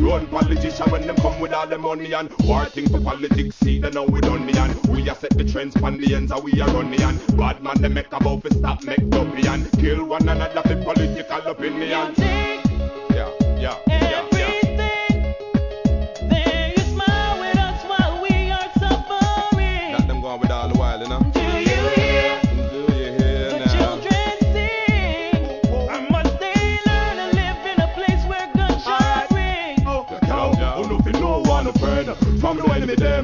Run politician when them come with all the money and war thing for politics. See they know we done the and we a set the trends pan the ends and we a run the and bad man they make about to stop make dopey and kill one another for political opinion. Yeah, yeah, yeah. With all the while, you know. Do you hear? Do you hear The now? children sing. And must they learn to live in a place where gunshots ring? Oh, no, no, no one no friend. From the enemy them,